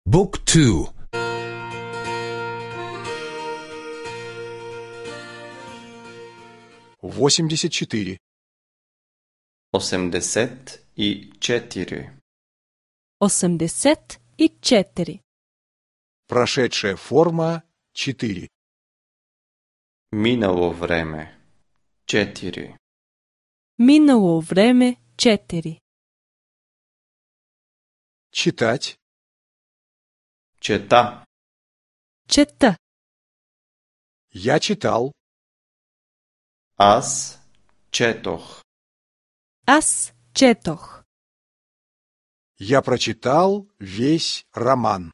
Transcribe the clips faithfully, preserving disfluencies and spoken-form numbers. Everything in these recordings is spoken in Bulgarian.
Book two. восемьдесят четыре. осемдесет и четири. осемдесет и четири. Прошедшая форма четыре. Минало време четири. Минало време четири. Читать. Чета. Чета. Я читал. Аз четох. Аз четох. Я прочитал весь роман.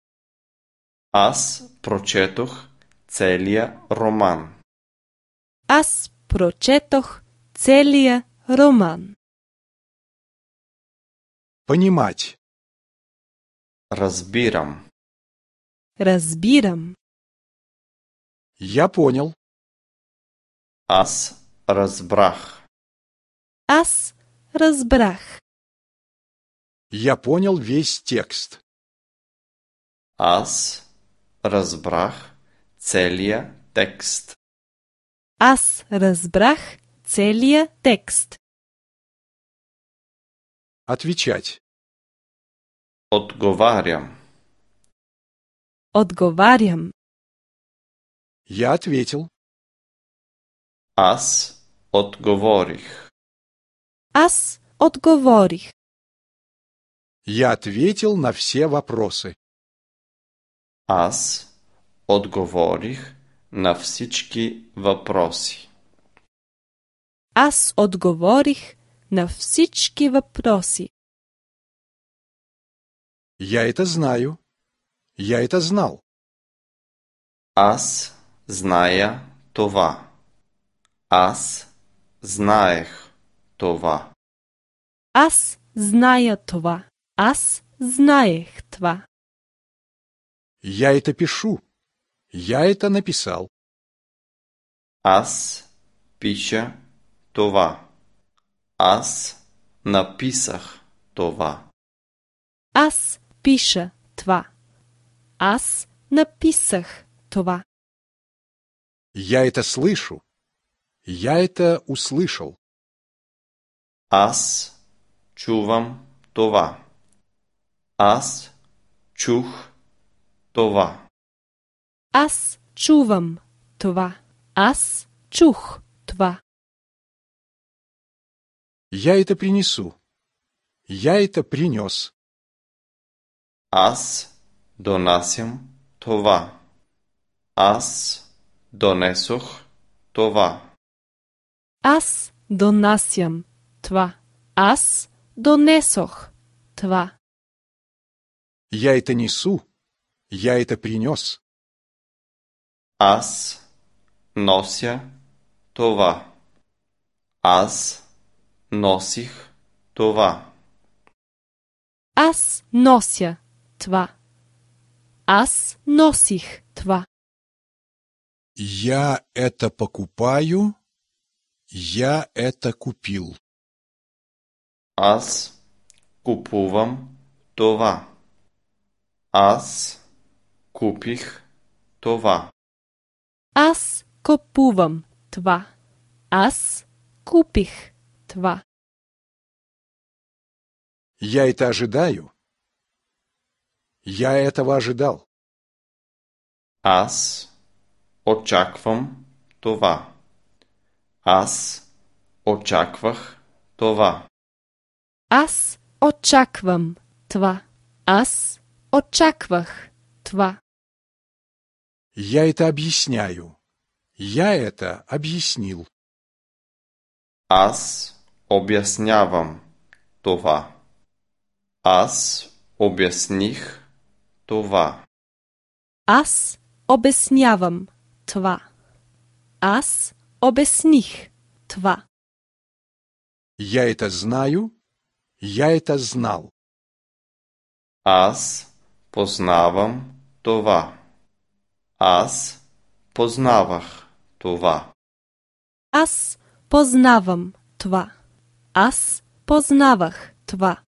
Аз прочетох целия роман. Аз прочетох целия роман. Понимать. Разбирам. Разбирам. Я понял. Аз разбрах. Аз разбрах. Я понял весь текст. Аз разбрах целия текст. Аз разбрах целия текст. Отвечать. Отговарям. Отговарям. Я ответил. Аз отговорих. Аз отговорих. Я ответил на все вопросы. Аз отговорих на всички въпроси. Аз отговорих на всички въпроси. Я это знаю. Я это знал. Аз зная това. Аз знаех това. Аз зная това. Аз знаех това. Я это пишу. Я это написал. Аз пиша това. Аз написах това. Аз пиша това. Аз написах това. Я это слышу. Я это услышал. Аз чувам това. Аз чух това. Аз чувам това. Аз чух това. Я это принесу. Я это принес. Аз донасям това. Аз донесох това. Аз донасям това. Аз донесох това. Я это несу. Я это принес. Аз нося това. Аз носих това. Аз нося това. Аз носих това. Я это покупаю. Я это купил. Аз купувам това. Аз купих това. Аз купувам това. Аз купих това. Я это ожидаю. Я этого ожидал. Аз очаквам това. Аз очаквах това. Аз очаквам това. Аз очаквах това. Я это объясняю. Я это объяснил. Аз обяснявам това. Аз обясних това. Аз обяснявам това. Аз обясних това. Я это знаю. Я это знал. Аз познавам това. Аз познавах това. Аз познавам това. Аз познавах това.